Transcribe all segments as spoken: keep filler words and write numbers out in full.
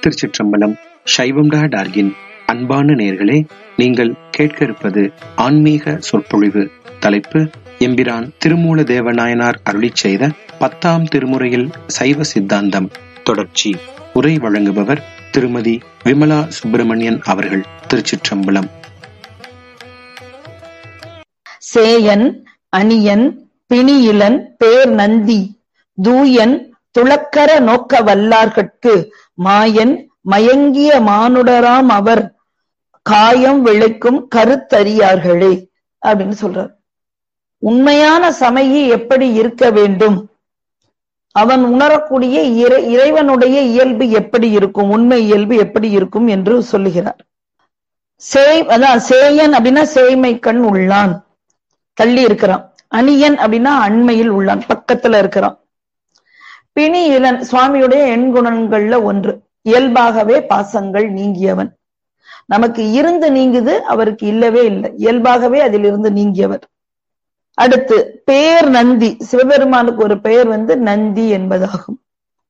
திருச்சிற்றம்பலம். சைவம் டா டார்கின் அன்பான நேயர்களே, நீங்கள் கேட்க இருப்பது ஆன்மீக சொற்பொழிவு. தலைப்பு எம்பிரான் திருமூல தேவநாயனார் அருளிச் செய்த பத்தாம் திருமுறையில் சைவ சித்தாந்தம் தொடர்ச்சி. உரை வழங்குபவர் திருமதி விமலா சுப்பிரமணியன் அவர்கள். திருச்சிற்றம்பலம். சேயன் அணியன் பிணியிலன் பேர் நந்தி தூயன் துளக்கர நோக்க வல்லார்கட்கு மாயன் மயங்கிய மானுடராம் அவர் காயம் விளைக்கும் கருத்தறியார்களே அப்படின்னு சொல்றார். உண்மையான சமயி எப்படி இருக்க வேண்டும், அவன் உணரக்கூடிய இறை இறைவனுடைய இயல்பு எப்படி இருக்கும், உண்மை இயல்பு எப்படி இருக்கும் என்று சொல்லுகிறார். சேய் அதான் சேயன் அப்படின்னா சேய்மை கண் உள்ளான், தள்ளி இருக்கிறான். அணியன் அப்படின்னா அண்மையில் உள்ளான், பக்கத்துல இருக்கிறான். பிணி இளன் சுவாமியுடைய எண்குணங்கள்ல ஒன்று, இயல்பாகவே பாசங்கள் நீங்கியவன். நமக்கு இருந்து நீங்குது, அவருக்கு இல்லவே இல்லை, இயல்பாகவே அதிலிருந்து நீங்கியவர். அடுத்து பேர் நந்தி, சிவபெருமானுக்கு ஒரு பெயர் வந்து நந்தி என்பதாகும்.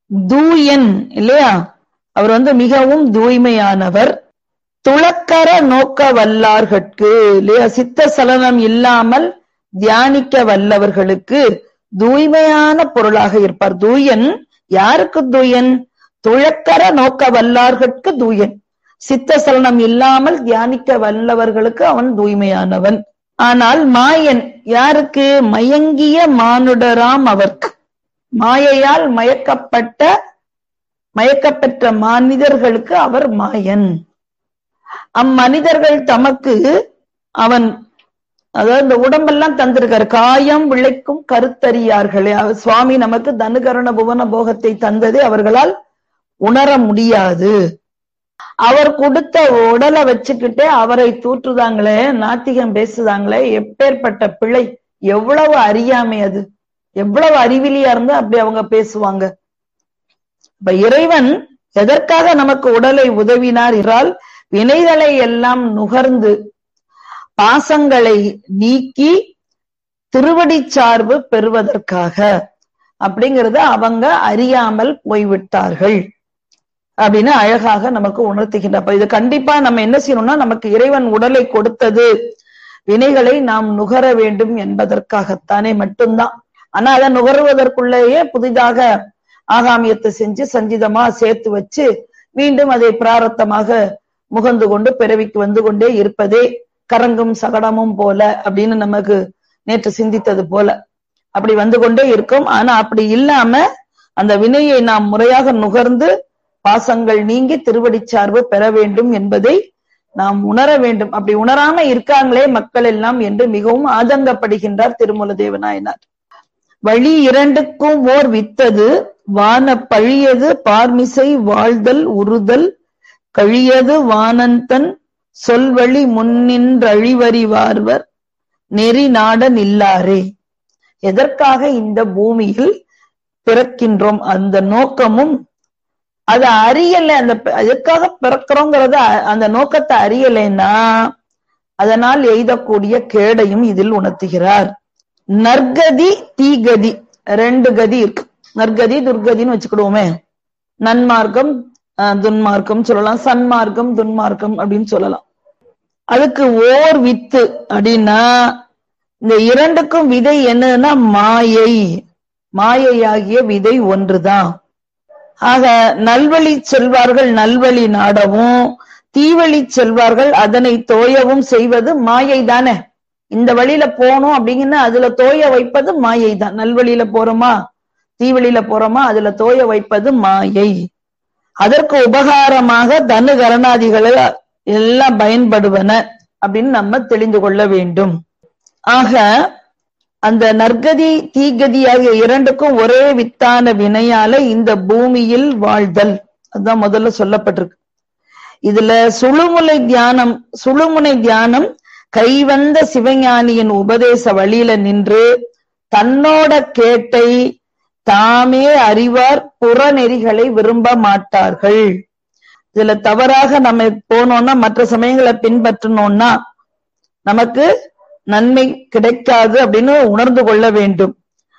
தூயன் இல்லையா, அவர் வந்து மிகவும் தூய்மையானவர். துளக்கர நோக்க வல்லார்கட்கு இல்லையா, சித்த சலனம் இல்லாமல் தியானிக்க வல்லவர்களுக்கு தூய்மையான பொருளாக இருப்பார். தூயன் யாருக்கு தூயன்? துளக்கர நோக்க வல்லார்கட்கு தூயன். சித்த சலனம் இல்லாமல் தியானிக்க வல்லவர்களுக்கு அவன் தூய்மையானவன். ஆனால் மாயன் யாருக்கு? மயங்கிய மானுடராம் அவர்க்கு, மாயையால் மயக்கப்பட்ட மயக்கப்பெற்ற மனிதர்களுக்கு அவர் மாயன். அம்மனிதர்கள் தமக்கு அவன் அதாவது இந்த உடம்பெல்லாம் தந்திருக்காரு, காயம் விளைக்கும் கருத்தறியார்களே. சுவாமி நமக்கு தனுகரண புவன போகத்தை தந்ததே அவர்களால் உணர முடியாது. அவர் கொடுத்த உடலை வச்சுக்கிட்டே அவரை தூற்றுதாங்களே, நாத்திகம் பேசுதாங்களே, எப்பேற்பட்ட பிழை, எவ்வளவு அறியாமை, அது எவ்வளவு அறிவிலியா இருந்து அப்படி அவங்க பேசுவாங்க. இப்ப இறைவன் எதற்காக நமக்கு உடலை உதவினார் என்றால், வினைகளை எல்லாம் நுகர்ந்து பாசங்களை நீக்கி திருவடி சார்பு பெறுவதற்காக. அப்படிங்கறத அவங்க அறியாமல் போய்விட்டார்கள் அப்படின்னு அழகாக நமக்கு உணர்த்துகின்ற. இது கண்டிப்பா நம்ம என்ன செய்யணும்னா, நமக்கு இறைவன் உடலை கொடுத்தது வினைகளை நாம் நுகர வேண்டும் என்பதற்காகத்தானே மட்டும்தான். ஆனா அதை நுகர்வதற்குள்ளேயே புதிதாக ஆகாமியத்தை செஞ்சு சஞ்சிதமா சேர்த்து வச்சு மீண்டும் அதை பிராரத்தமாக முகந்து கொண்டு பிறவிக்கு வந்து கொண்டே இருப்பதே கரங்கும் சகடமும் போல அப்படின்னு நமக்கு நேற்று சிந்தித்தது போல அப்படி வந்து கொண்டே இருக்கும். ஆனா அப்படி இல்லாம அந்த வினையை நாம் முறையாக நுகர்ந்து பாசங்கள் நீங்கி திருவடி சார்பு பெற வேண்டும் என்பதை நாம் உணர வேண்டும். அப்படி உணராம இருக்காங்களே மக்கள் எல்லாம் என்று மிகவும் ஆதங்கப்படுகின்றார் திருமூல தேவநாயனார். வழி இரண்டுக்கும் ஓர் வித்தது வான பழியது பார்மிசை வாழ்தல் உறுதல் கழியது வானந்தன் சொல்வழி முன்னின்றழிவறிவார்வர் நெறி நாட நில்லாரே. எதற்காக இந்த பூமியில் பிறக்கின்றோம், அந்த நோக்கமும் அதை அறியல. அந்த எதற்காக பிறக்கிறோங்கிறத அந்த நோக்கத்தை அறியலைன்னா அதனால் எய்தக்கூடிய கேடையும் இதில் உணர்த்துகிறார். நற்கதி தீகதி ரெண்டு கதி இருக்கு. நற்கதி துர்கதின்னு வச்சுக்கிடுவோமே. நன்மார்க்கம் துன்மார்க்கம் சொல்லலாம், சன்மார்க்கம் துன்மார்க்கம் அப்படின்னு சொல்லலாம். அதுக்கு ஓர் வித்து அப்படின்னா இந்த இரண்டுக்கும் விதை என்னன்னா மாயை, மாயையாகிய விதை ஒன்றுதான். ஆக நல்வழி செல்வார்கள் நல்வழி நாடவும், தீவழி செல்வார்கள் அதனை தோயவும் செய்வது மாயை தானே. இந்த வழியில போனோம் அப்படிங்கன்னா அதுல தோய வைப்பது மாயை தான். நல்வழியில போறோமா தீவழியில போறோமா அதுல தோய வைப்பது மாயை. அதற்கு உபகாரமாக தனு கரணாதிகளை எல்லாம் பயன்படுவன அப்படின்னு நம்ம தெரிந்து கொள்ள வேண்டும். ஆக அந்த நற்கதி தீகதி ஆகிய இரண்டுக்கும் ஒரே வித்தான வினையால இந்த பூமியில் வாழ்தல், அதுதான் முதல்ல சொல்லப்பட்டிருக்கு. இதுல சுழுமுனை தியானம் சுழுமுனை தியானம் கைவந்த சிவஞானியின் உபதேச வழியில நின்று தன்னோட கேட்டை தாமே அறிவார், புறநெறிகளை விரும்ப மாட்டார்கள். இதுல தவறாக நம்ம போனோம்னா, மற்ற சமயங்களை பின்பற்றணும்னா நமக்கு நன்மை கிடைக்காது அப்படின்னு உணர்ந்து கொள்ள வேண்டும்.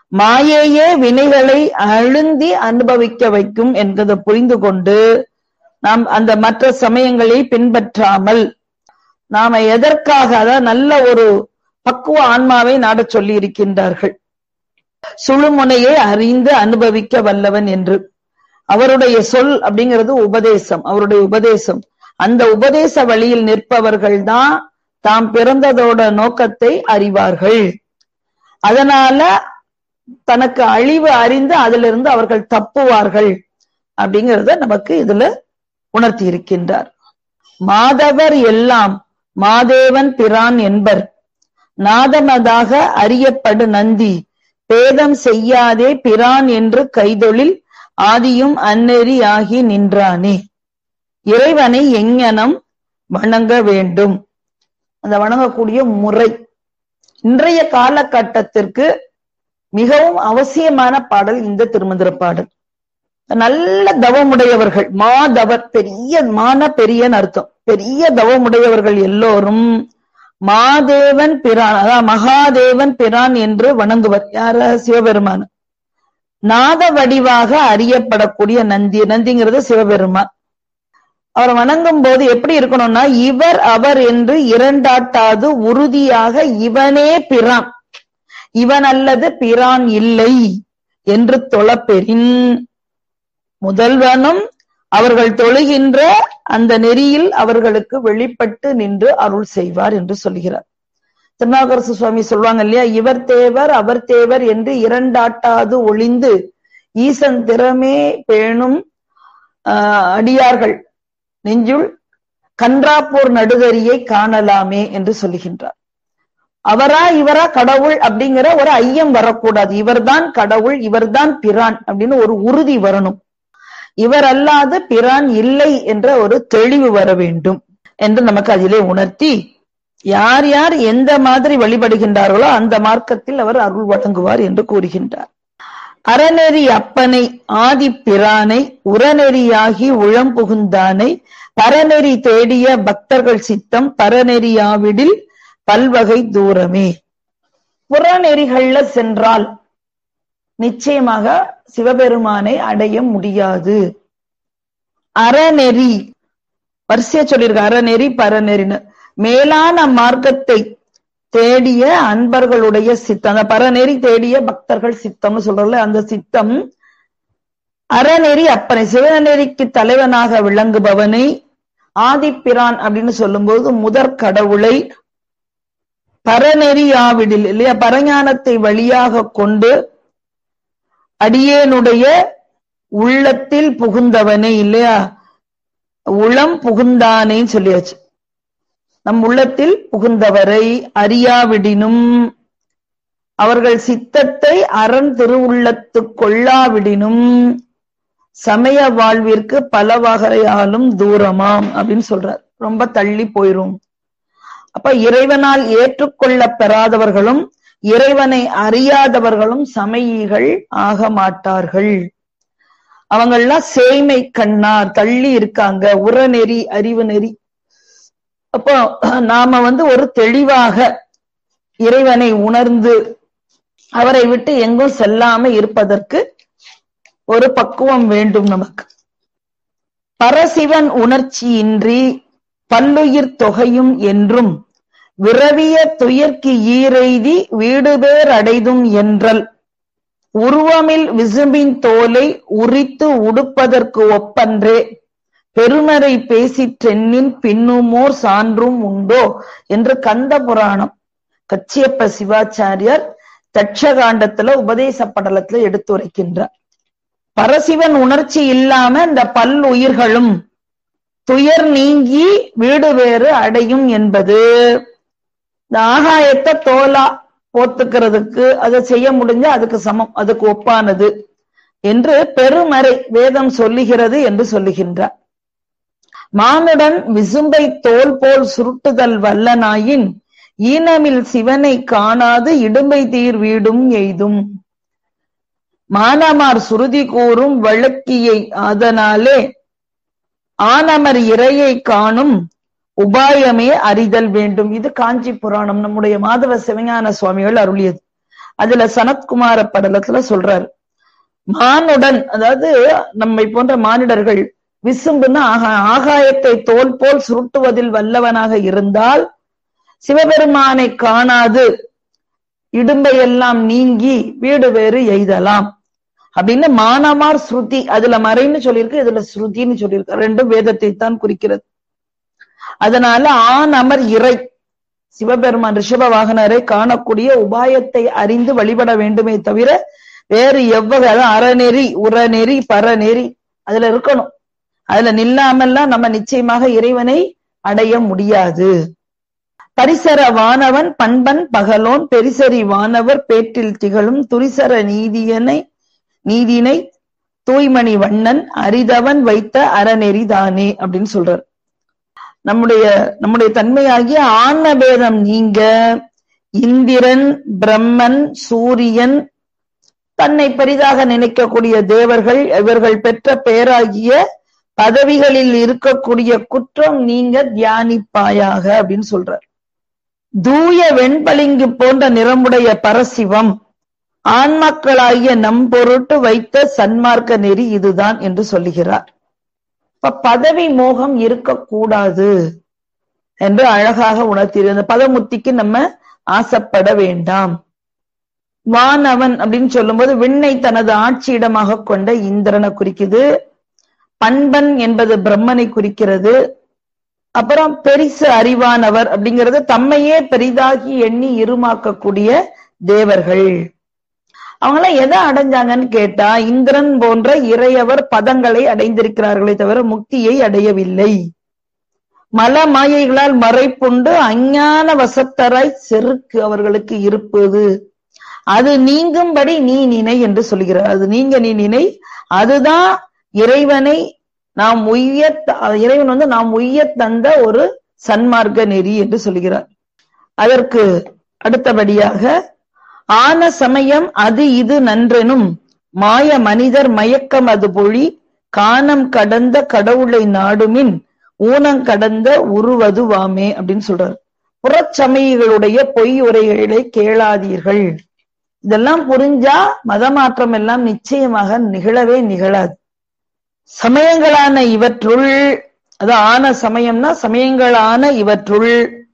மாயையே வினைகளை அழுந்தி அனுபவிக்க வைக்கும் என்பதை புரிந்து கொண்டு நாம் அந்த மற்ற சமயங்களை பின்பற்றாமல் நாம எதற்காக அதாவது நல்ல ஒரு பக்குவ ஆன்மாவை நாட சொல்லி இருக்கின்றார்கள். சுழுமுனையை அறிந்து அனுபவிக்க வல்லவன் என்று. அவருடைய சொல் அப்படிங்கிறது உபதேசம், அவருடைய உபதேசம். அந்த உபதேச வழியில் நிற்பவர்கள் தான் தாம் பிறந்ததோட நோக்கத்தை அறிவார்கள். அதனால தனக்கு அழிவு அறிந்து அதிலிருந்து அவர்கள் தப்புவார்கள் அப்படிங்கிறத நமக்கு இதுல உணர்த்தி இருக்கின்றார். மாதவர் எல்லாம் மாதேவன் பிரான் என்பர், நாதமதாக அறியப்படு நந்தி பேதம் செய்யாதே பிரான் என்று கைதொழில் ஆதியும் அந்நெறி ஆகி நின்றானே. இறைவனை எங்ஙனம் வணங்க வேண்டும், அந்த வணங்கக்கூடிய முறை இன்றைய காலகட்டத்திற்கு மிகவும் அவசியமான பாடல் இந்த திருமந்திர பாடல். நல்ல தவமுடையவர்கள், மாதவர், பெரிய மான பெரியன்னு அர்த்தம், பெரிய தவமுடையவர்கள் எல்லோரும் மாதேவன் பிரான் அதாவது மகாதேவன் பிரான் என்று வணங்குவர். யார? சிவபெருமான். நாத வடிவாக அறியப்படக்கூடிய நந்தி, நந்திங்கிறது சிவபெருமான். அவர் வணங்கும் போது எப்படி இருக்கணும்னா, இவர் அவர் என்று இரண்டாட்டாது உறுதியாக இவனே பிரான், இவன் அல்லது பிரான் இல்லை என்று தொழப்பெறின் முதல்வனும் அவர்கள் தொழுகின்ற அந்த நெறியில் அவர்களுக்கு வெளிப்பட்டு நின்று அருள் செய்வார் என்று சொல்கிறார். திருநாவுக்கரசு சுவாமி சொல்லுவாங்க இல்லையா, இவர் தேவர் அவர் தேவர் என்று இரண்டாட்டாது ஒளிந்து ஈசன் திறமே பேணும் ஆஹ் அடியார்கள் நெஞ்சுள் கன்றாப்பூர் நடுதறியை காணலாமே என்று சொல்லுகின்றார். அவரா இவரா கடவுள் அப்படிங்கிற ஒரு ஐயம் வரக்கூடாது. இவர்தான் கடவுள், இவர்தான் பிரான் அப்படின்னு ஒரு உறுதி வரணும். இவர் அல்லாது பிரான் இல்லை என்ற ஒரு தெளிவு வர வேண்டும் என்று நமக்கு அதிலே உணர்த்தி, யார் யார் எந்த மாதிரி வழிபடுகின்றார்களோ அந்த மார்க்கத்தில் அவர் அருள் வழங்குவார் என்று கூறுகின்றார். அறநெறி அப்பனை ஆதி பிரானை உரநெறியாகி உளம் புகுந்தானை பரநெறி தேடிய பக்தர்கள் சித்தம் பரநெறியாவிடில் பல்வகை தூரமே. புறநெறிகள்ல சென்றால் நிச்சயமாக சிவபெருமானை அடைய முடியாது. அறநெறி வரிசையா சொல்லியிருக்க, அறநெறி பரநெறின்னு. மேலான மார்க்கத்தை தேடிய அன்பர்களுடைய சித்தம், அந்த பரநெறி தேடிய பக்தர்கள் சித்தம்னு சொல்றல, அந்த சித்தம் அறநெறி அப்பனை சிவநெறிக்கு தலைவனாக விளங்குபவனை ஆதிப்பிரான் அப்படின்னு சொல்லும்போது முதற் கடவுளை பரநெறியாவிடில் இல்லையா, பரஞானத்தை வழியாக கொண்டு அடியேனுடைய உள்ளத்தில் புகுந்தவனே இல்லையா, உளம் புகுந்தானேன்னு சொல்லியாச்சு. நம் உள்ளத்தில் புகுந்தவரை அறியாவிடினும் அவர்கள் சித்தத்தை அரண் திருவுள்ளத்து கொள்ளாவிடினும் சமய வாழ்விற்கு பல வகையாலும் தூரமாம் அப்படின்னு சொல்றார். ரொம்ப தள்ளி போயிரும். அப்ப இறைவனால் ஏற்றுக்கொள்ள பெறாதவர்களும் இறைவனை அறியாதவர்களும் சமயிகள் ஆக மாட்டார்கள். அவங்கெல்லாம் சேய்மை கண்ணார், தள்ளி இருக்காங்க, உரநெறி அறிவு நெறி. அப்போ நாம வந்து ஒரு தெளிவாக இறைவனை உணர்ந்து அவரை விட்டு எங்கும் செல்லாம இருப்பதற்கு ஒரு பக்குவம் வேண்டும் நமக்கு. பரசிவன் உணர்ச்சியின்றி பல்லுயிர் தொகையும் என்றும் விரவிய துயர்க்கு ஈரெய்தி வீடுபேர் அடைதும் என்றல் உருவமில் விசும்பின் தோலை உரித்து உடுப்பதற்கு ஒப்பன்றே பெருமறை பேசிற்றென்னின் பின்னுமோர் சான்றும் உண்டோ என்று கந்த புராணம் கச்சியப்ப சிவாச்சாரியார் தட்சகாண்டத்துல உபதேச படலத்துல எடுத்து உரைக்கின்றார். பரசிவன் உணர்ச்சி இல்லாம இந்த பல் உயிர்களும் துயர் நீங்கி வீடு வேறு அடையும் என்பது இந்த ஆகாயத்தை தோலா போத்துக்கிறதுக்கு அதை செய்ய முடிஞ்சா அதுக்கு சமம், அதுக்கு ஒப்பானது என்று பெருமறை வேதம் சொல்லுகிறது என்று சொல்லுகின்றார். மானுடன் விசும்பை தோல் போல் சுருட்டுதல் வல்லனாயின் ஈனமில் சிவனை காணாது இடும்பை தீர் வீடும் எய்தும். மானமார் சுருதி கூறும் வழக்கியை அதனாலே ஆனமர் இறையை காணும் உபாயமே அறிதல் வேண்டும். இது காஞ்சி புராணம், நம்முடைய மாதவ சிவஞான சுவாமிகள் அருளியது. அதுல சனத்குமார படலத்துல சொல்றாரு, மானுடன் அதாவது நம்மை போன்ற மானிடர்கள் விசும்புன்னா ஆகா ஆகாயத்தை தோல் போல் சுருட்டுவதில் வல்லவனாக இருந்தால் சிவபெருமானை காணாது இடும்பையெல்லாம் நீங்கி வீடு வேறு எய்தலாம் அப்படின்னு மானமார் ஸ்ருதி, அதுல மறைன்னு சொல்லியிருக்கு, இதுல ஸ்ருதின்னு சொல்லியிருக்கு. ரெண்டும் வேதத்தை தான் குறிக்கிறது. அதனால ஆண் அமர் இறை சிவபெருமான் ரிஷப வாகனரை காணக்கூடிய உபாயத்தை அறிந்து வழிபட வேண்டுமே தவிர வேறு எவ்வகை அறநெறி உரநெறி பரநெறி அதுல இருக்கணும். அதுல நில்லாமல்லாம் நம்ம நிச்சயமாக இறைவனை அடைய முடியாது. பரிசர வானவன் பண்பன் பகலோன் பெரிசரி வானவர் பேற்றில் திகழும் துரிசர நீதியனை நீதினை தூய்மணி வண்ணன் அரிதவன் வைத்த அறநெறிதானே அப்படின்னு சொல்றார். நம்முடைய நம்முடைய தன்மையாகிய ஆன்மபேதம் நீங்க இந்திரன் பிரம்மன் சூரியன் தன்னை பெரிதாக நினைக்கக்கூடிய தேவர்கள் இவர்கள் பெற்ற பெயராகிய பதவிகளில் இருக்கக்கூடிய குற்றம் நீங்க தியானிப்பாயாக அப்படின்னு சொல்றார். தூய வெண்பளிங்கு போன்ற நிறமுடைய பரசிவம் ஆன்மாக்களாகிய நம் பொருட்டு வைத்த சன்மார்க்க நெறி இதுதான் என்று சொல்லுகிறார். இப்ப பதவி மோகம் இருக்கக்கூடாது என்று அழகாக உணர்த்தியிருந்த பதமுத்திக்கு நம்ம ஆசைப்பட வேண்டாம். வானவன் அப்படின்னு சொல்லும்போது விண்ணை தனது ஆட்சியிடமாக கொண்ட இந்திரனை குறிக்குது. பண்பன் என்பது பிரம்மனை குறிக்கிறது. அப்புறம் பெரிசு அறிவானவர் அப்படிங்கிறது தம்மையே பெரிதாகி எண்ணி இருமாக்கக்கூடிய தேவர்கள். அவங்களாம் எதை அடைஞ்சாங்கன்னு கேட்டா இந்திரன் போன்ற இறையவர் பதங்களை அடைந்திருக்கிறார்களே தவிர முக்தியை அடையவில்லை. மல மாயைகளால் மறைப்புண்டு அஞ்ஞான வசத்தராய் செருக்கு அவர்களுக்கு இருப்பது. அது நீங்கும்படி நீ நினை என்று சொல்கிறார். அது நீங்க நீ நினை, அதுதான் இறைவனை நாம் உய்ய இறைவன் வந்து நாம் உய்ய தந்த ஒரு சன்மார்க்க நெறி என்று சொல்கிறார். அதற்கு அடுத்தபடியாக ஆன சமயம் அது இது நன்றெனும் மாய மனிதர் மயக்கம் அது பொழி காணம் கடந்த கடவுளை நாடுமின் ஊனம் கடந்த உருவது வாமே அப்படின்னு சொல்றார். புறச்சமயிகளுடைய பொய் உரைகளை கேளாதீர்கள். இதெல்லாம் புரிஞ்சா மதமாற்றம் எல்லாம் நிச்சயமாக நிகழவே நிகழாது. சமயங்களான இவற்றுள், அது ஆன சமயம்னா சமயங்களான இவற்றுள்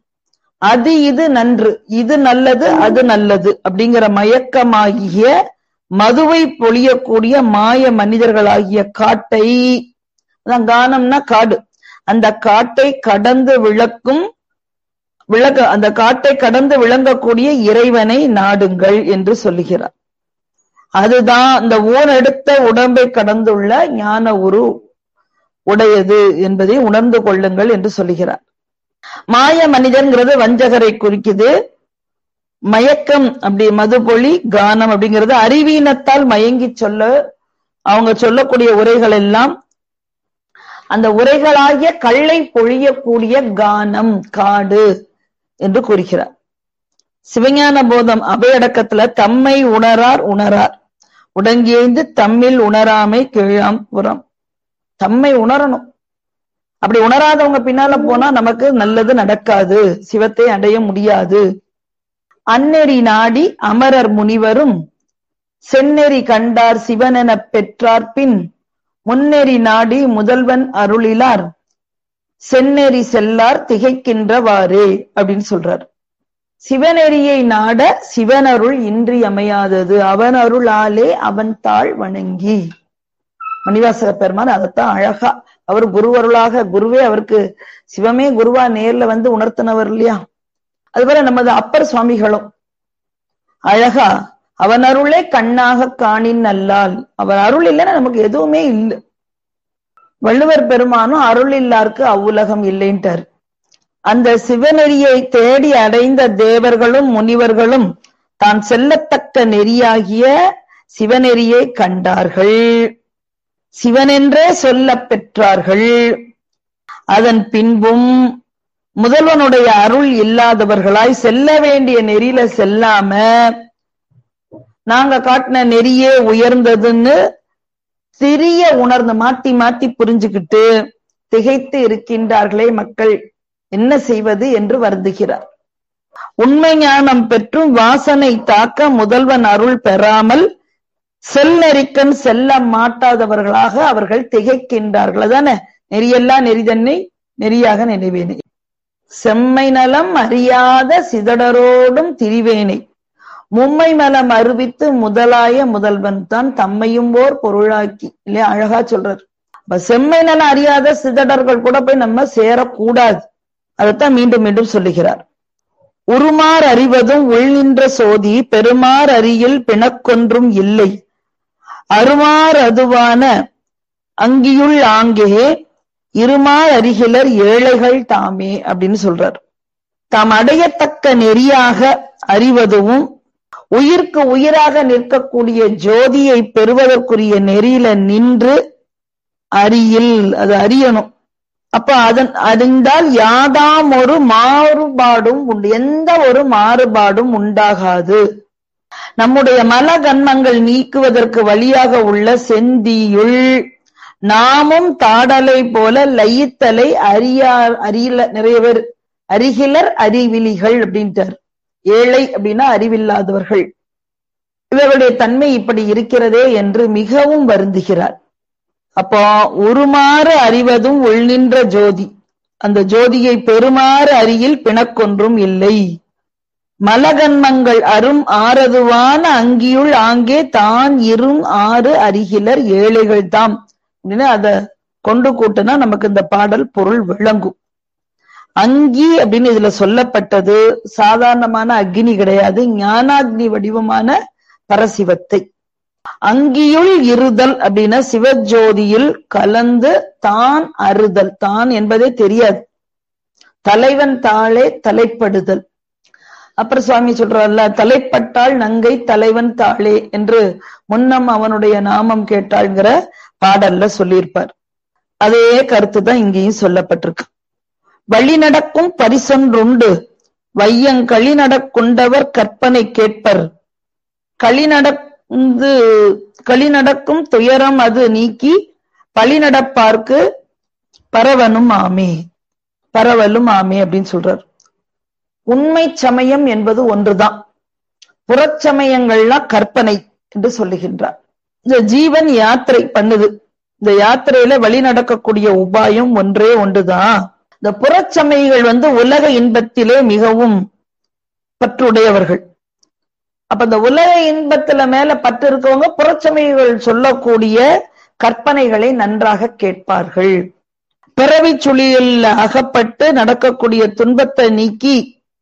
அது இது நன்று, இது நல்லது, அது நல்லது அப்படிங்கிற மயக்கமாகிய மதுவை பொழியக்கூடிய மாய மனிதர்களாகிய காட்டை, அதான் கானம்னா காடு, அந்த காட்டை கடந்து விளக்கும் விளக்க அந்த காட்டை கடந்து விளங்கக்கூடிய இறைவனை நாடுங்கள் என்று சொல்லுகிறார். அதுதான் அந்த ஊனெடுத்த உடம்பை கடந்துள்ள ஞான உரு உடையது என்பதை உணர்ந்து கொள்ளுங்கள் என்று சொல்லுகிறார். மாய மனிதன்கிறது வஞ்சகரை குறிக்குது. மயக்கம் அப்படி மதுபொழி கானம் அப்படிங்கிறது அறிவீனத்தால் மயங்கி சொல்ல அவங்க சொல்லக்கூடிய உரைகள் எல்லாம் அந்த உரைகளாகிய கல்லை பொழியக்கூடிய கானம் காடு என்று கூறுகிறார். சிவஞான போதம் அபயடக்கத்துல தம்மை உணரார் உணரார் உடங்கேந்து தம்மில் உணராமை கீழாம் புறம். தம்மை உணரணும். அப்படி உணராதவங்க பின்னால போனா நமக்கு நல்லது நடக்காது, சிவத்தை அடைய முடியாது. அந்நெறி நாடி அமரர் முனிவரும் செந்நெறி கண்டார் சிவனென பெற்றார் பின் முன்னெறி நாடி முதல்வன் அருளிலார் செந்நெறி செல்லார் திகைக்கின்றவாறே அப்படின்னு சொல்றார். சிவநெறியை நாட சிவனருள் இன்றி அமையாதது, அவன் அருளாலே அவன் தாழ் வணங்கி. மணிவாசக பெருமான் அதைத்தான் அழகா, அவர் குருவருளாக, குருவே அவருக்கு சிவமே குருவா நேர்ல வந்து உணர்த்தினவர் இல்லையா. அதுபோல நமது அப்பர் சுவாமிகளும் அழகா அவன் அருளே கண்ணாக காணின் அல்லால், அவர் அருள் இல்லைன்னா நமக்கு எதுவுமே இல்லை. வள்ளுவர் பெருமானும் அருள் இல்லாருக்கு அவ்வுலகம் இல்லைன்ட்டார். அந்த சிவநெறியை தேடி அடைந்த தேவர்களும் முனிவர்களும் தான் செல்லத்தக்க நெறியாகிய சிவநெறியை கண்டார்கள், சிவனென்றே சொல்ல பெற்றார்கள். அதன் பின்பும் முதல்வனுடைய அருள் இல்லாதவர்களாய் செல்ல வேண்டிய நெறியில செல்லாம நாங்க காட்டின நெறியே உயர்ந்ததுன்னு சிறிய உணர்ந்து மாத்தி மாத்தி புரிஞ்சுக்கிட்டு திகைத்து இருக்கின்றார்களே மக்கள், என்ன செய்வது என்று வருந்துகிறார். உண்மை ஞானம் பெற்றும் வாசனை தாக்க முதல்வன் அருள் பெறாமல் செல் நெறிக்கண் செல்ல மாட்டாதவர்களாக அவர்கள் திகைக்கின்றார்கள். அதானே நெறியெல்லாம் நெறிதன்னை நெறியாக நினைவேனே. செம்மை நலம் அறியாத சிதடரோடும் திரிவேனை மும்மை மலம் அறிவித்து முதலாய முதல்வன் தான் தம்மையும் ஓர் பொருளாக்கி. இல்லையா, அழகா சொல்றாரு. அப்ப செம்மை நலம் அறியாத சிதடர்கள் கூட போய் நம்ம சேரக்கூடாது. அதைத்தான் மீண்டும் மீண்டும் சொல்லுகிறார். உருமார் அறிவதும் உள்நின்ற சோதி பெருமார் அறியில் பிணக்கொன்றும் இல்லை அருமார் அதுவான அங்கியுள் ஆங்கே இருமார் அறிகிலர் ஏழைகள் தாமே அப்படின்னு சொல்றார். தாம் அடையத்தக்க நெறியாக அறிவதும் உயிர்க்கு உயிராக நிற்கக்கூடிய ஜோதியை பெறுவதற்குரிய நெறியில நின்று அறியில், அது அறியணும். அப்ப அதன் அறிந்தால் யாதாம் ஒரு மாறுபாடும் உண்டு, எந்த ஒரு மாறுபாடும் உண்டாகாது. நம்முடைய மல கன்மங்கள் நீக்குவதற்கு வழியாக உள்ள செந்தியுள் நாமும் தாடலை போல லயித்தலை அறியார் அறியல. நிறைய பேர் அறிகிலர் அறிவிலிகள் அப்படின்ட்டார். ஏழை அப்படின்னா அறிவில்லாதவர்கள். இவருடைய தன்மை இப்படி இருக்கிறதே என்று மிகவும் வருந்துகிறார். அப்போ உருமாறு அறிவதும் உள்நின்ற ஜோதி, அந்த ஜோதியை பெருமாறு அறியில் பிணக்கொன்றும் இல்லை. மலகன்மங்கள் அரும் ஆறதுவான அங்கியுள் ஆங்கே தான் இரும் ஆறு அறிகிலர் ஏழைகள் தாம் அப்படின்னு அத கொண்டு கூட்டுனா நமக்கு இந்த பாடல் பொருள் விளங்கும். அங்கி அப்படின்னு இதுல சொல்லப்பட்டது சாதாரணமான அக்னி கிடையாது, ஞானாக்னி வடிவமான பரசிவத்தை. அங்கியுள் இருதல் அப்படின்னா சிவஜோதியில் கலந்து தான் அறுதல். தான் என்பதே தெரியாது, தலைவன் தாளே தலைப்படுதல். அப்புறம் சுவாமி சொல்றாருல, தலைப்பட்டாள் நங்கை தலைவன் தாளே என்று முன்னம் அவனுடைய நாமம் கேட்டாள்ங்கிற பாடல்ல சொல்லியிருப்பார். அதே கருத்துதான் இங்கேயும் சொல்லப்பட்டிருக்கு. வழி நடக்கும் பரிசொன்றுண்டு வையங்களி நடக்குண்டவர் கற்பனை கேட்பர் களி நடந்து களி நடக்கும் துயரம் அது நீக்கி பழி நடப்பார்க்கு பரவனும் ஆமே, பரவலும் ஆமே அப்படின்னு சொல்றார். உண்மை சமயம் என்பது ஒன்றுதான், புறச்சமயங்கள்லாம் கற்பனை என்று சொல்லுகின்றார். இந்த ஜீவன் யாத்திரை பண்ணுது, இந்த யாத்திரையில வழி நடக்கக்கூடிய உபாயம் ஒன்றே ஒன்றுதான். இந்த புறச்சமயங்கள் வந்து உலக இன்பத்திலே மிகவும் பற்றுடையவர்கள். அப்ப இந்த உலக இன்பத்துல மேல பற்று இருக்கவங்க புறச்சமயங்கள் சொல்லக்கூடிய கற்பனைகளை நன்றாக கேட்பார்கள். பிறவி சுழியில் அகப்பட்டு நடக்கக்கூடிய துன்பத்தை நீக்கி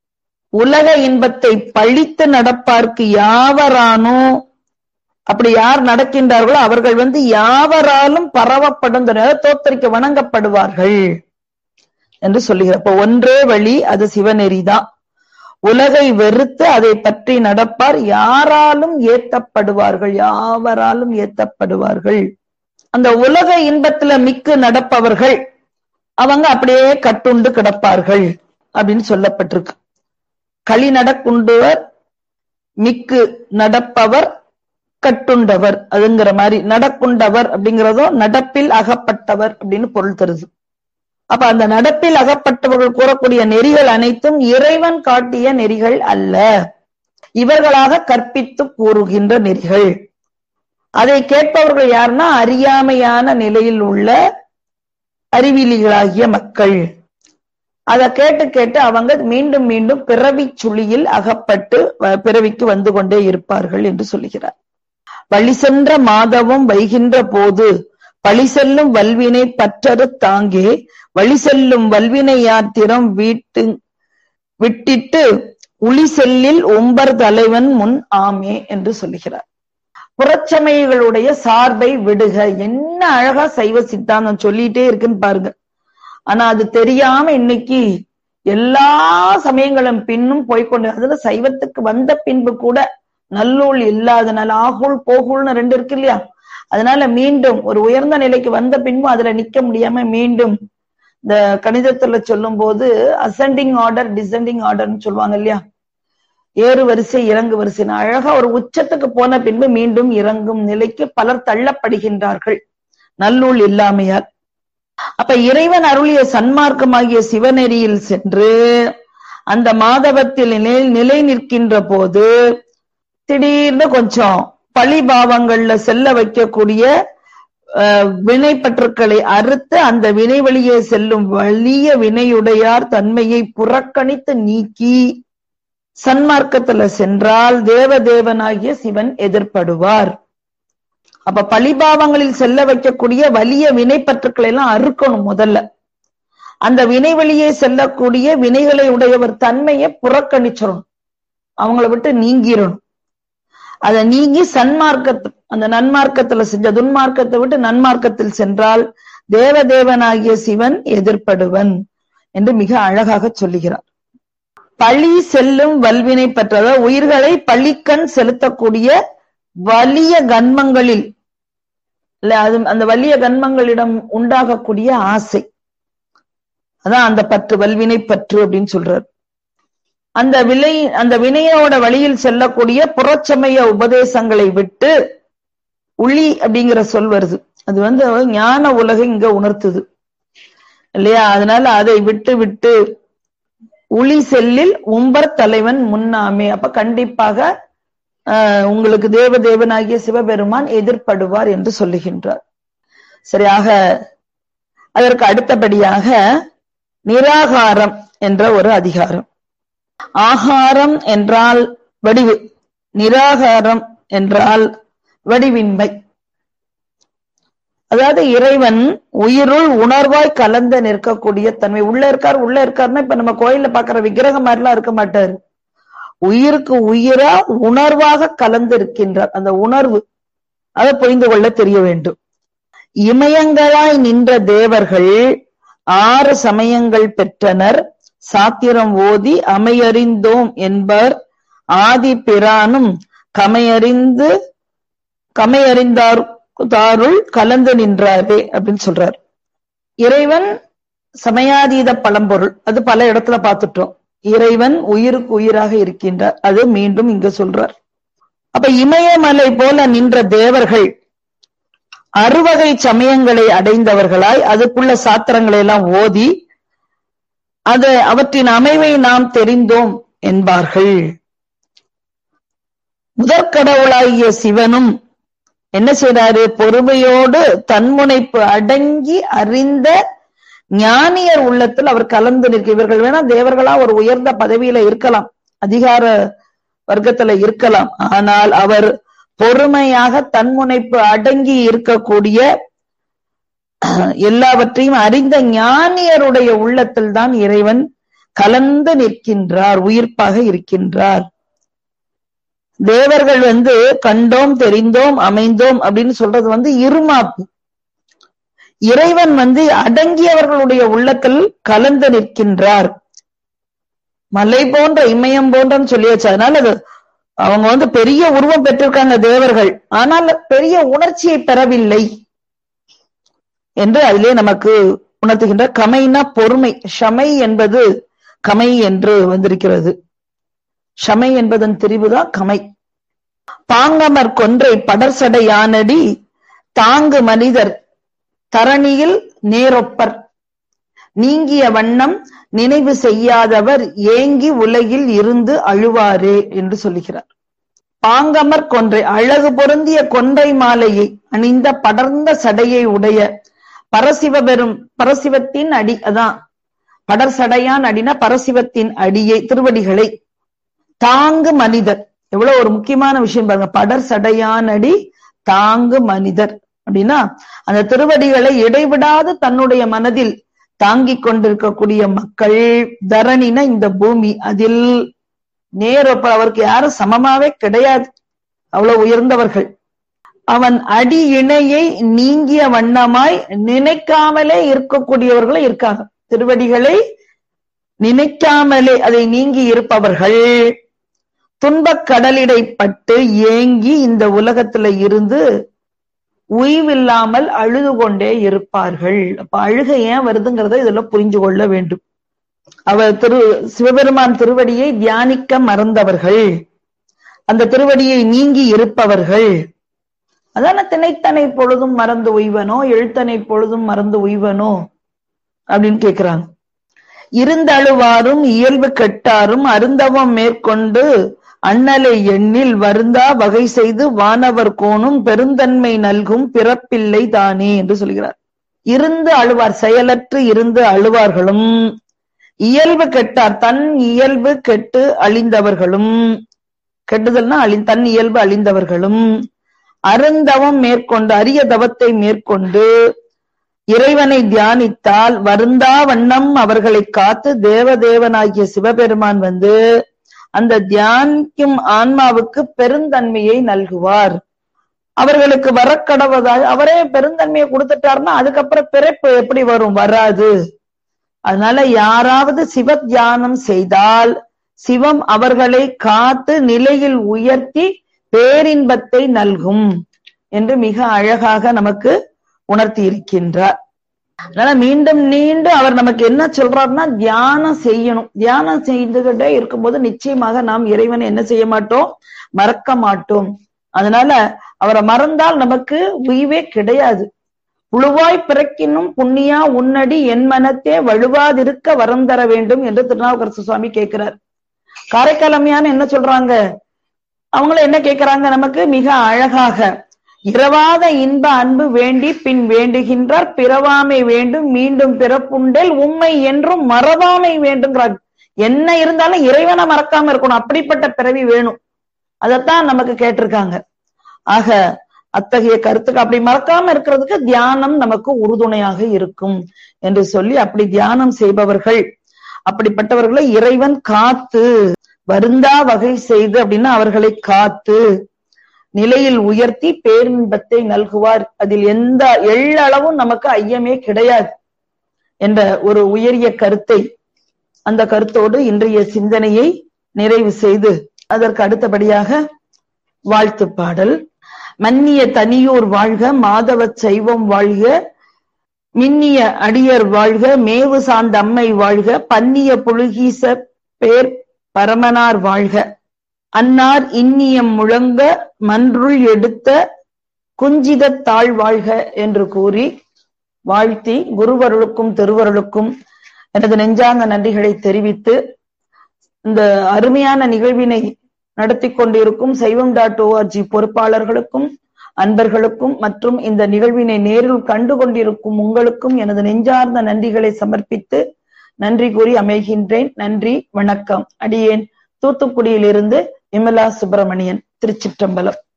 உலக இன்பத்தை பழித்து நடப்பார்க்கு யாவரானோ, அப்படி யார் நடக்கின்றார்களோ அவர்கள் வந்து யாவராலும் பரவப்படும் தோத்தரிக்க வணங்கப்படுவார்கள் என்று சொல்லுகிறார். அப்ப ஒன்றே வழி, அது சிவநெறிதான். உலகை வெறுத்து அதை பற்றி நடப்பார் யாராலும் ஏத்தப்படுவார்கள், யாவராலும் ஏத்தப்படுவார்கள். அந்த உலக இன்பத்துல மிக்கு நடப்பவர்கள் அவங்க அப்படியே கட்டுண்டு கிடப்பார்கள் அப்படின்னு சொல்லப்பட்டிருக்கு. களி நடக்குண்டவர் மிக்கு நடப்பவர் கட்டுண்டவர் அதுங்கிற மாதிரி, நடக்குண்டவர் அப்படிங்கிறதும் நடப்பில் அகப்பட்டவர் அப்படின்னு பொருள் தருது. அப்ப அந்த நடப்பில் அகப்பட்டவர்கள் கூறக்கூடிய நெறிகள் அனைத்தும் இறைவன் காட்டிய நெறிகள் அல்ல, இவர்களாக கற்பித்து கூறுகின்ற நெறிகள். அதை கேட்பவர்கள் யாருன்னா அறியாமையான நிலையில் உள்ள அறிவிலிகளாகிய மக்கள். அதை கேட்டு கேட்டு அவங்க மீண்டும் மீண்டும் பிறவி சுழியில் அகப்பட்டு பிறவிக்கு வந்து கொண்டே இருப்பார்கள் என்று சொல்லுகிறார். வழி சென்ற மாதவம் வைகின்ற போது பழி செல்லும் வல்வினை பற்றறு தாங்கே வழி செல்லும் வல்வினை யாத்திரம் வீட்டு விட்டிட்டு உளி செல்லில் உம்பர் தலைவன் முன் ஆமே என்று சொல்லுகிறார். புறச்சமயங்களுடைய சார்பை விடுக. என்ன அழகா சைவ சித்தாந்தம் சொல்லிட்டே இருக்குன்னு பாருங்க. ஆனா அது தெரியாம இன்னைக்கு எல்லா சமயங்களும் பின்னும் போய்கொண்டு, அதுல சைவத்துக்கு வந்த பின்பு கூட நல்லூல் இல்லாதனால ஆகுள் போகுள்னு ரெண்டு இருக்கு இல்லையா, அதனால மீண்டும் ஒரு உயர்ந்த நிலைக்கு வந்த பின்பும் அதுல நிக்க முடியாம மீண்டும் இந்த கணிதத்துல சொல்லும் போது அசெண்டிங் ஆர்டர் டிசெண்டிங் ஆர்டர்னு சொல்லுவாங்க இல்லையா, ஏறு வரிசை இறங்கு வரிசை. அழகா ஒரு உச்சத்துக்கு போன பின்பு மீண்டும் இறங்கும் நிலைக்கு பலர் தள்ளப்படுகின்றார்கள் நல்லூல் இல்லாமையால். அப்ப இறைவன் அருளிய சன்மார்க்கமாகிய சிவநெறியில் சென்று அந்த மாதவத்தில் நிலை நிலை நிற்கின்ற போது திடீர்னு கொஞ்சம் பழிபாவங்கள்ல செல்ல வைக்கக்கூடிய வினைப்பற்றுக்களை அறுத்து அந்த வினை வழியே செல்லும் வலிய வினையுடையார் தன்மையை புறக்கணித்து நீக்கி சன்மார்க்கத்துல சென்றால் தேவதேவனாகிய சிவன் எதிர்ப்படுவார். அப்ப பழிபாவங்களில் செல்ல வைக்கக்கூடிய வலிய வினைப்பற்றுக்களை எல்லாம் அறுக்கணும். முதல்ல அந்த வினை வழியே செல்லக்கூடிய வினைகளை உடையவர் தன்மையை புறக்கணிச்சிடணும், அவங்கள விட்டு நீங்கிடணும். அதை நீங்கி சன்மார்க்கத்து அந்த நன்மார்க்கத்துல செஞ்ச துன்மார்க்கத்தை விட்டு நன்மார்க்கத்தில் சென்றால் தேவதேவனாகிய சிவன் எதிர்ப்படுவன் என்று மிக அழகாக சொல்லுகிறார். பழி செல்லும் வல்வினை பற்றத உயிர்களை பழிக்கண் செலுத்தக்கூடிய வலிய கன்மங்களில் இல்ல அது அந்த வலிய கன்மங்களிடம் உண்டாகக்கூடிய ஆசை, அதான் அந்த பற்று, வல்வினை பற்று அப்படின்னு சொல்றார். அந்த விலை அந்த வினையோட வழியில் செல்லக்கூடிய புறச்சமய உபதேசங்களை விட்டு உளி அப்படிங்கிற சொல் வருது. அது வந்து ஞான உலகை இங்க உணர்த்துது இல்லையா? அதனால அதை விட்டு விட்டு உளி செல்லில் உம்பர் தலைவன் முன்னாமே. அப்ப கண்டிப்பாக ஆஹ் உங்களுக்கு தேவதேவனாகிய சிவபெருமான் எதிர்ப்படுவார் என்று சொல்லுகின்றார். சரியாக. அதற்கு அடுத்தபடியாக நிராகாரம் என்ற ஒரு அதிகாரம். ஆகாரம் என்றால் வடிவு, நிராகாரம் என்றால் வடிவின்மை. அதாவது இறைவன் உயிருள் உணர்வாய் கலந்து நிற்கக்கூடிய தன்மை. உள்ள இருக்கார் உள்ள இருக்காருன்னா இப்ப நம்ம கோயில்ல பாக்குற விக்கிரகம் மாதிரிலாம் இருக்க மாட்டாரு. உயிருக்கு உயிரா உணர்வாக கலந்து இருக்கின்றார். அந்த உணர்வு அதை புரிந்து கொள்ள தெரிய வேண்டும். இமயங்களாய் நின்ற தேவர்கள் ஆறு சமயங்கள் பெற்றனர், சாத்திரம் ஓதி அமையறிந்தோம் என்பர் ஆதி பிரானும் கமையறிந்து கமையறிந்தார் தாருள் கலந்து நின்றாரே அப்படின்னு சொல்றார். இறைவன் சமயாதீத பழம்பொருள், அது பல இடத்துல பார்த்துட்டோம். இறைவன் உயிருக்கு உயிராக இருக்கின்றார், அது மீண்டும் இங்க சொல்றார். அப்ப இமயமலை போல நின்ற தேவர்கள் அறுவகை சமயங்களை அடைந்தவர்களாய் அதுக்குள்ள சாத்திரங்களை எல்லாம் ஓதி அது அவற்றின் அமைவை நாம் தெரிந்தோம் என்பார்கள். முதற்கடவுளாகிய சிவனும் என்ன செய்றாரு? பொறுமையோடு தன்முனைப்பு அடங்கி அறிந்த ஞானியர் உள்ளத்தில் அவர் கலந்து நிற்க. இவர்கள் வேணா தேவர்களா ஒரு உயர்ந்த பதவியில இருக்கலாம், அதிகார வர்க்கத்துல இருக்கலாம், ஆனால் அவர் பொறுமையாக தன்முனைப்பு அடங்கி இருக்கக்கூடிய எல்லாவற்றையும் அறிந்த ஞானியருடைய உள்ளத்தில் தான் இறைவன் கலந்து நிற்கின்றார், உயிர்ப்பாக இருக்கின்றார். தேவர்கள் வந்து கண்டோம் தெரிந்தோம் அமைந்தோம் அப்படின்னு சொல்றது வந்து இருமாப்பு. இறைவன் வந்து அடங்கியவர்களுடைய உள்ளத்தில் கலந்து நிற்கின்றார். மலை போன்ற இமயம் போன்றன்னு சொல்லியாச்சு. அதனால அது அவங்க வந்து பெரிய உருவம் பெற்றிருக்காங்க தேவர்கள், ஆனால் பெரிய உணர்ச்சியை பெறவில்லை என்று அதிலே நமக்கு உணர்த்துகின்ற. கமைனா பொறுமை, ஷமை என்பது கமை என்று வந்திருக்கிறது. ஷமை என்பதன் திரிவுதான் கமை. பாங்கமர் கொன்றை படர்சடை யானடி தாங்கு மனிதர் தரணியில் நேரொப்பர் நீங்கிய வண்ணம் நினைவு செய்யாதவர் ஏங்கி உலகில் இருந்து அழுவாரே என்று சொல்லுகிறார். பாங்கமர் கொன்றை, அழகு பொருந்திய கொன்றை மாலையை அணிந்த படர்ந்த சடையை உடைய பரசிவ பெரும் பரசிவத்தின் அடி, அதான் படர் சடையான் அடினா பரசிவத்தின் அடியை திருவடிகளை தாங்கு மனிதர். எவ்வளவு ஒரு முக்கியமான விஷயம் பாருங்க. படர் சடையான் அடி தாங்கு மனிதர் அப்படின்னா அந்த திருவடிகளை இடைவிடாது தன்னுடைய மனதில் தாங்கிக் கொண்டிருக்கக்கூடிய மக்கள். தரணினா இந்த பூமி, அதில் நேரொப்ப அவருக்கு யாரும் சமமாவே கிடையாது, அவ்வளவு உயர்ந்தவர்கள். அவன் அடி இணையை நீங்கிய வண்ணமாய் நினைக்காமலே இருக்கக்கூடியவர்களும் இருக்காங்க. திருவடிகளை நினைக்காமலே அதை நீங்கி இருப்பவர்கள் துன்பக் கடலிடை பட்டு ஏங்கி இந்த உலகத்துல இருந்து உய்வில்லாமல் அழுது கொண்டே இருப்பார்கள். அப்ப அழுகை ஏன் வருதுங்கிறத இதுல புரிஞ்சு கொள்ள வேண்டும். அவர் திரு சிவபெருமான் திருவடியை தியானிக்க மறந்தவர்கள், அந்த திருவடியை நீங்கி இருப்பவர்கள். அதான திணைத்தனை பொழுதும் மறந்து உய்வனோ எழுத்தனை பொழுதும் மறந்து உய்வனோ அப்படின்னு கேக்குறாங்க. இருந்தழுவாரும் இயல்பு கெட்டாரும் அருந்தவம் மேற்கொண்டு அண்ணலை எண்ணில் வருந்தா வகை செய்து வானவர் கோணும் பெருந்தன்மை நல்கும் பிறப்பில்லை தானே என்று சொல்கிறார். இருந்து அழுவார், செயலற்று இருந்து அழுவார்களும், இயல்பு கெட்டார், தன் இயல்பு கெட்டு அழிந்தவர்களும், கெட்டுதல்னா அழி தன் இயல்பு அழிந்தவர்களும், அருந்தவம் மேற்கொண்டு அரிய தவத்தை மேற்கொண்டு இறைவனை தியானித்தால் வருந்தா வண்ணம் அவர்களை காத்து தேவதேவனாகிய சிவபெருமான் வந்து அந்த தியானிக்கும் ஆன்மாவுக்கு பெருந்தன்மையை நல்குவார். அவர்களுக்கு வரக்கடவதால் அவரே பெருந்தன்மையை கொடுத்துட்டாருன்னா அதுக்கப்புறம் பிறப்பு எப்படி வரும்? வராது. அதனால யாராவது சிவ தியானம் செய்தால் சிவம் அவர்களை காத்து நிலையில் உயர்த்தி பேரின்பத்தை நல்கும் என்று மிக அழகாக நமக்கு உணர்த்தி இருக்கின்றார். அதனால மீண்டும் நீண்டு அவர் நமக்கு என்ன சொல்றாருன்னா தியானம் செய்யணும். தியானம் செய்துகிட்டே இருக்கும்போது நிச்சயமாக நாம் இறைவனை என்ன செய்ய மாட்டோம்? மறக்க மாட்டோம். அதனால அவரை மறந்தால் நமக்கு உய்வே கிடையாது. புழுவாய் பிறக்கினும் புண்ணியா உன்னடி என் மனத்தே வழுவாதிருக்க வரம் தர வேண்டும் என்று திருநாவுக்கரசு சுவாமி கேட்கிறார். காரைக்காலமையான என்ன சொல்றாங்க? அவங்கள என்ன கேட்கிறாங்க? நமக்கு மிக அழகாக இரவாத இன்ப அன்பு வேண்டி பின் வேண்டுகின்றார், பிறவாமை வேண்டும் மீண்டும் பிறப்புண்டேல் உண்மை என்றும் மறவாமை வேண்டுங்கிறார். என்ன இருந்தாலும் இறைவனை மறக்காம இருக்கணும், அப்படிப்பட்ட பிறவி வேணும். அதத்தான் நமக்கு கேட்டிருக்காங்க. ஆக அத்தகைய கருத்துக்கு அப்படி மறக்காம இருக்கிறதுக்கு தியானம் நமக்கு உறுதுணையாக இருக்கும் என்று சொல்லி அப்படி தியானம் செய்பவர்கள், அப்படிப்பட்டவர்களை இறைவன் காத்து வருந்தா வகை செய்து அப்படின்னா அவர்களை காத்து நிலையில் உயர்த்தி பேரின்பத்தை நல்குவார். அதில் எந்த எள்ளளவும் நமக்கு ஐயமே கிடையாது என்ற ஒரு உயரிய கருத்தை, அந்த கருத்தோடு இன்றைய சிந்தனையை நிறைவு செய்து அதற்கு அடுத்தபடியாக வாழ்த்து பாடல். மன்னிய தனியோர் வாழ்க, மாதவ சைவம் வாழ்க, மின்னிய அடியர் வாழ்க, மேவு சார்ந்த அம்மை வாழ்க, பன்னிய புழுகீச பேர் பரமனார் வாழ்க, அன்னார் இன்னியம் முழங்க மன்றுள் எடுத்த குஞ்சித தாழ் வாழ்க என்று கூறி வாழ்த்தி குருவருளுக்கும் திருவருளுக்கும் எனது நெஞ்சாங்க நன்றிகளை தெரிவித்து இந்த அருமையான நிகழ்வினை நடத்தி கொண்டிருக்கும் சைவம் டாட் ஓஆர்ஜி பொறுப்பாளர்களுக்கும் அன்பர்களுக்கும் மற்றும் இந்த நிகழ்வினை நேரில் கண்டு கொண்டிருக்கும் உங்களுக்கும் எனது நெஞ்சார்ந்த நன்றிகளை சமர்ப்பித்து நன்றி கூறி அமைகின்றேன். நன்றி, வணக்கம். அடியேன் தூத்துக்குடியிலிருந்து விமலா சுப்பிரமணியன், திருச்சிற்றம்பலம்.